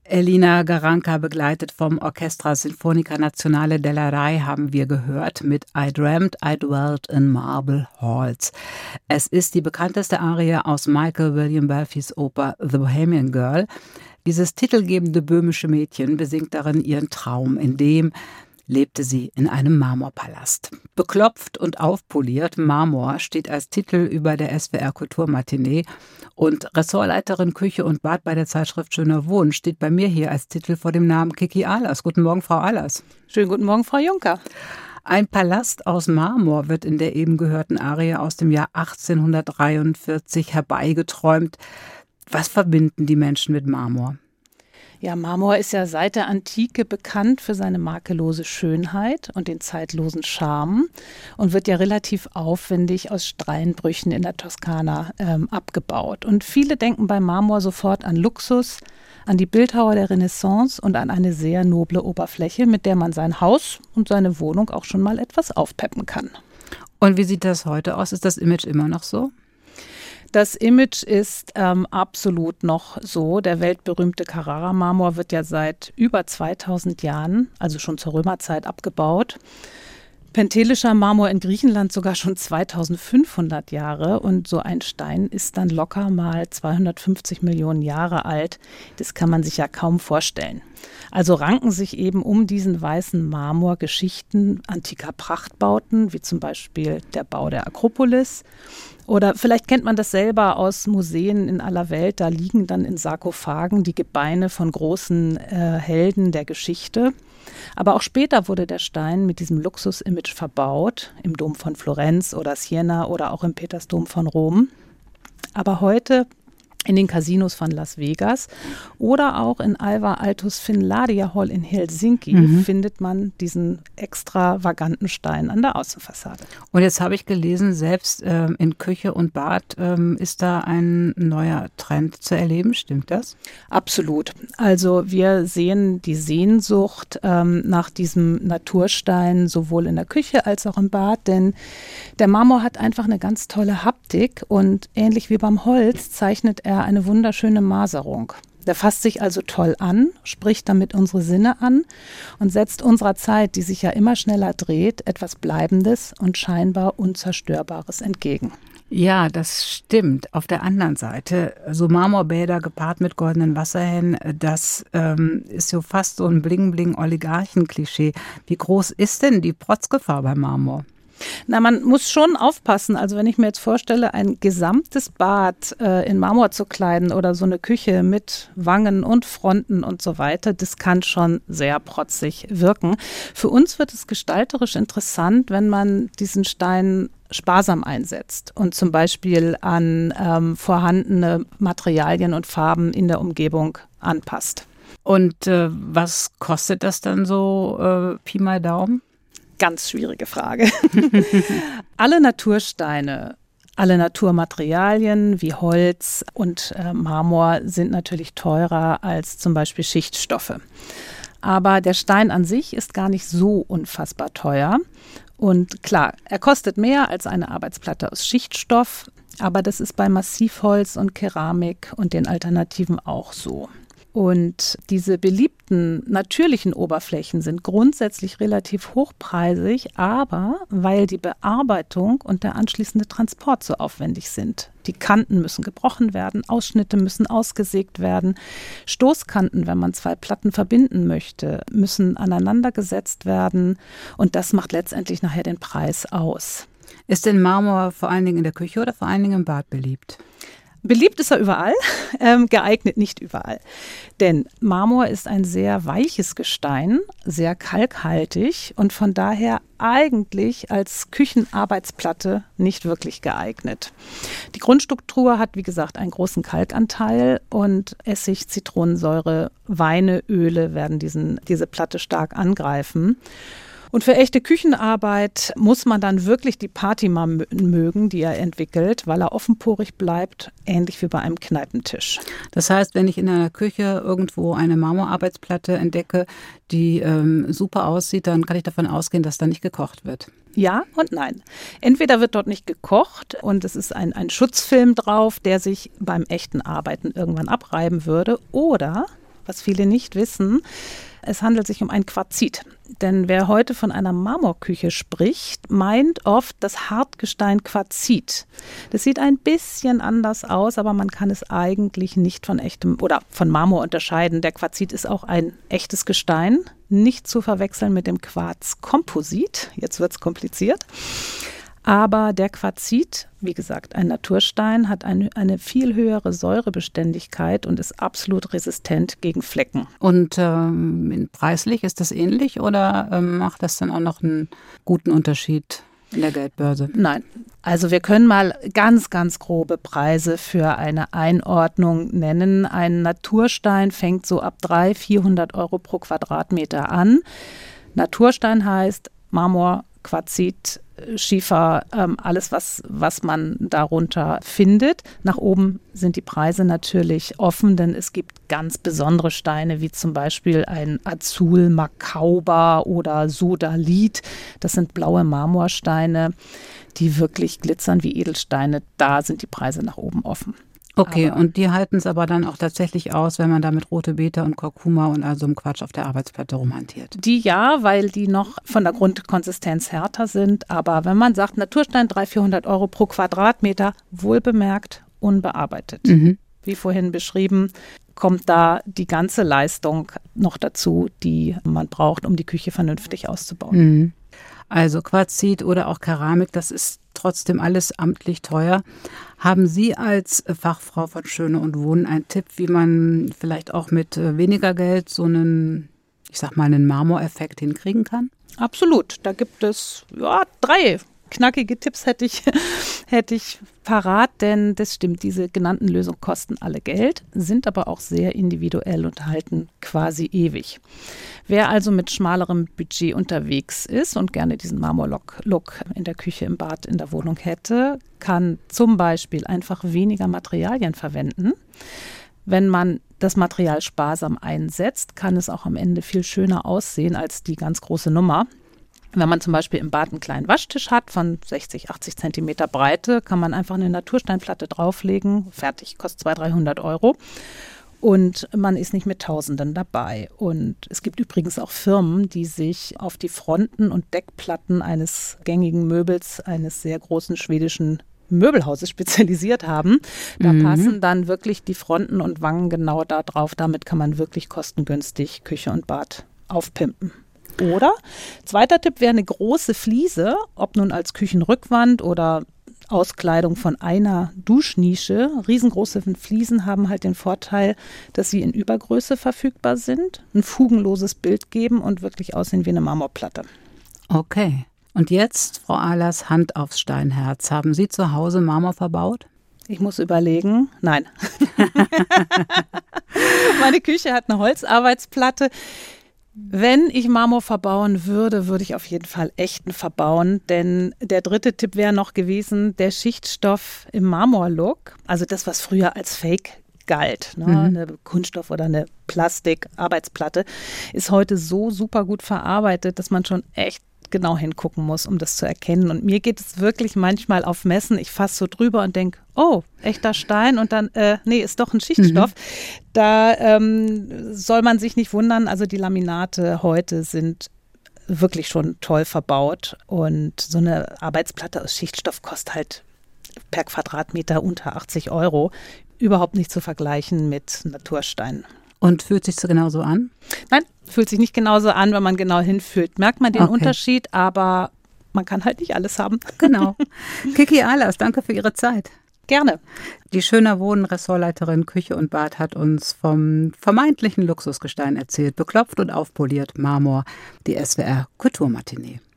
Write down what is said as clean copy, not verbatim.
Elina Garanca, begleitet vom Orchestra Sinfonica Nazionale della Rai, haben wir gehört mit I Dreamt I Dwelt in Marble Halls. Es ist die bekannteste Arie aus Michael William Balfes Oper The Bohemian Girl. Dieses titelgebende böhmische Mädchen besingt darin ihren Traum, in dem lebte sie in einem Marmorpalast. Beklopft und aufpoliert, Marmor steht als Titel über der SWR Kulturmatinee und Ressortleiterin Küche und Bad bei der Zeitschrift Schöner Wohnen steht bei mir hier als Titel vor dem Namen Kiki Ahlers. Guten Morgen, Frau Ahlers. Schönen guten Morgen, Frau Juncker. Ein Palast aus Marmor wird in der eben gehörten Arie aus dem Jahr 1843 herbeigeträumt. Was verbinden die Menschen mit Marmor? Ja, Marmor ist ja seit der Antike bekannt für seine makellose Schönheit und den zeitlosen Charme und wird ja relativ aufwendig aus Steinbrüchen in der Toskana abgebaut. Und viele denken bei Marmor sofort an Luxus, an die Bildhauer der Renaissance und an eine sehr noble Oberfläche, mit der man sein Haus und seine Wohnung auch schon mal etwas aufpeppen kann. Und wie sieht das heute aus? Ist das Image immer noch so? Das Image ist absolut noch so. Der weltberühmte Carrara-Marmor wird ja seit über 2000 Jahren, also schon zur Römerzeit, abgebaut. Pentelischer Marmor in Griechenland sogar schon 2500 Jahre. Und so ein Stein ist dann locker mal 250 Millionen Jahre alt. Das kann man sich ja kaum vorstellen. Also ranken sich eben um diesen weißen Marmor Geschichten antiker Prachtbauten, wie zum Beispiel der Bau der Akropolis. Oder vielleicht kennt man das selber aus Museen in aller Welt. Da liegen dann in Sarkophagen die Gebeine von großen Helden der Geschichte. Aber auch später wurde der Stein mit diesem Luxus-Image verbaut, im Dom von Florenz oder Siena oder auch im Petersdom von Rom. Aber heute in den Casinos von Las Vegas oder auch in Alvar Aaltos Finlandia Hall in Helsinki findet man diesen extravaganten Stein an der Außenfassade. Und jetzt habe ich gelesen, selbst in Küche und Bad ist da ein neuer Trend zu erleben. Stimmt das? Absolut. Also wir sehen die Sehnsucht nach diesem Naturstein sowohl in der Küche als auch im Bad, denn der Marmor hat einfach eine ganz tolle Haptik und ähnlich wie beim Holz zeichnet er eine wunderschöne Maserung. Der fasst sich also toll an, spricht damit unsere Sinne an und setzt unserer Zeit, die sich ja immer schneller dreht, etwas Bleibendes und scheinbar Unzerstörbares entgegen. Ja, das stimmt. Auf der anderen Seite, so Marmorbäder gepaart mit goldenen Wasserhähnen, das ist so fast so ein Bling-Bling-Oligarchen-Klischee. Wie groß ist denn die Protzgefahr bei Marmor? Na, man muss schon aufpassen. Also wenn ich mir jetzt vorstelle, ein gesamtes Bad in Marmor zu kleiden oder so eine Küche mit Wangen und Fronten und so weiter, das kann schon sehr protzig wirken. Für uns wird es gestalterisch interessant, wenn man diesen Stein sparsam einsetzt und zum Beispiel an vorhandene Materialien und Farben in der Umgebung anpasst. Und was kostet das dann so, Pi mal Daumen? Ganz schwierige Frage. Alle Natursteine, alle Naturmaterialien wie Holz und Marmor sind natürlich teurer als zum Beispiel Schichtstoffe. Aber der Stein an sich ist gar nicht so unfassbar teuer. Und klar, er kostet mehr als eine Arbeitsplatte aus Schichtstoff, aber das ist bei Massivholz und Keramik und den Alternativen auch so. Und diese beliebten natürlichen Oberflächen sind grundsätzlich relativ hochpreisig, aber weil die Bearbeitung und der anschließende Transport so aufwendig sind. Die Kanten müssen gebrochen werden, Ausschnitte müssen ausgesägt werden, Stoßkanten, wenn man zwei Platten verbinden möchte, müssen aneinander gesetzt werden und das macht letztendlich nachher den Preis aus. Ist denn Marmor vor allen Dingen in der Küche oder vor allen Dingen im Bad beliebt? Beliebt ist er überall, geeignet nicht überall. Denn Marmor ist ein sehr weiches Gestein, sehr kalkhaltig und von daher eigentlich als Küchenarbeitsplatte nicht wirklich geeignet. Die Grundstruktur hat, wie gesagt, einen großen Kalkanteil und Essig, Zitronensäure, Weine, Öle werden diese Platte stark angreifen. Und für echte Küchenarbeit muss man dann wirklich die Patina mögen, die er entwickelt, weil er offenporig bleibt, ähnlich wie bei einem Kneipentisch. Das heißt, wenn ich in einer Küche irgendwo eine Marmorarbeitsplatte entdecke, die super aussieht, dann kann ich davon ausgehen, dass da nicht gekocht wird. Ja und nein. Entweder wird dort nicht gekocht und es ist ein Schutzfilm drauf, der sich beim echten Arbeiten irgendwann abreiben würde, oder was viele nicht wissen. Es handelt sich um ein Quarzit. Denn wer heute von einer Marmorküche spricht, meint oft das Hartgestein Quarzit. Das sieht ein bisschen anders aus, aber man kann es eigentlich nicht von echtem oder von Marmor unterscheiden. Der Quarzit ist auch ein echtes Gestein, nicht zu verwechseln mit dem Quarzkomposit. Jetzt wird es kompliziert. Aber der Quarzit, wie gesagt, ein Naturstein, hat eine viel höhere Säurebeständigkeit und ist absolut resistent gegen Flecken. Und preislich ist das ähnlich oder macht das dann auch noch einen guten Unterschied in der Geldbörse? Nein, also wir können mal ganz, ganz grobe Preise für eine Einordnung nennen. Ein Naturstein fängt so ab 300-400 Euro pro Quadratmeter an. Naturstein heißt Marmor, Quarzit, Schiefer, alles, was man darunter findet. Nach oben sind die Preise natürlich offen, denn es gibt ganz besondere Steine, wie zum Beispiel ein Azul Macauba oder Sodalit. Das sind blaue Marmorsteine, die wirklich glitzern wie Edelsteine. Da sind die Preise nach oben offen. Okay, und die halten es aber dann auch tatsächlich aus, wenn man da mit rote Beete und Kurkuma und all so einem Quatsch auf der Arbeitsplatte rumhantiert? Die ja, weil die noch von der Grundkonsistenz härter sind. Aber wenn man sagt, Naturstein 300-400 Euro pro Quadratmeter, wohlbemerkt unbearbeitet. Wie vorhin beschrieben, kommt da die ganze Leistung noch dazu, die man braucht, um die Küche vernünftig auszubauen. Also Quarzit oder auch Keramik, das ist trotzdem alles amtlich teuer. Haben Sie als Fachfrau von Schöne und Wohnen einen Tipp, wie man vielleicht auch mit weniger Geld so einen, ich sag mal, einen Marmoreffekt hinkriegen kann? Absolut. Da gibt es 3 knackige Tipps hätte ich parat, denn das stimmt, diese genannten Lösungen kosten alle Geld, sind aber auch sehr individuell und halten quasi ewig. Wer also mit schmalerem Budget unterwegs ist und gerne diesen Marmor-Look in der Küche, im Bad, in der Wohnung hätte, kann zum Beispiel einfach weniger Materialien verwenden. Wenn man das Material sparsam einsetzt, kann es auch am Ende viel schöner aussehen als die ganz große Nummer. Wenn man zum Beispiel im Bad einen kleinen Waschtisch hat von 60, 80 Zentimeter Breite, kann man einfach eine Natursteinplatte drauflegen. Fertig, kostet 200-300 Euro. Und man ist nicht mit Tausenden dabei. Und es gibt übrigens auch Firmen, die sich auf die Fronten und Deckplatten eines gängigen Möbels, eines sehr großen schwedischen Möbelhauses spezialisiert haben. Da passen dann wirklich die Fronten und Wangen genau da drauf. Damit kann man wirklich kostengünstig Küche und Bad aufpimpen. Oder, zweiter Tipp wäre eine große Fliese, ob nun als Küchenrückwand oder Auskleidung von einer Duschnische. Riesengroße Fliesen haben halt den Vorteil, dass sie in Übergröße verfügbar sind, ein fugenloses Bild geben und wirklich aussehen wie eine Marmorplatte. Okay. Und jetzt, Frau Ahlers, Hand aufs Steinherz. Haben Sie zu Hause Marmor verbaut? Ich muss überlegen. Nein. Meine Küche hat eine Holzarbeitsplatte. Wenn ich Marmor verbauen würde, würde ich auf jeden Fall echten verbauen, denn der dritte Tipp wäre noch gewesen, der Schichtstoff im Marmorlook, also das, was früher als Fake galt, eine Kunststoff- oder eine Plastik-Arbeitsplatte, ist heute so super gut verarbeitet, dass man schon echt genau hingucken muss, um das zu erkennen. Und mir geht es wirklich manchmal auf Messen, ich fasse so drüber und denke, oh, echter Stein und dann, ist doch ein Schichtstoff. Da soll man sich nicht wundern, also die Laminate heute sind wirklich schon toll verbaut und so eine Arbeitsplatte aus Schichtstoff kostet halt per Quadratmeter unter 80 Euro. Überhaupt nicht zu vergleichen mit Naturstein. Und fühlt sich so genauso an? Nein, fühlt sich nicht genauso an, wenn man genau hinfühlt. Merkt man den Unterschied, aber man kann halt nicht alles haben. Genau. Kiki Ahlers, danke für Ihre Zeit. Gerne. Die Schöner Wohnen Ressortleiterin Küche und Bad hat uns vom vermeintlichen Luxusgestein erzählt. Beklopft und aufpoliert Marmor, die SWR Kulturmatinee.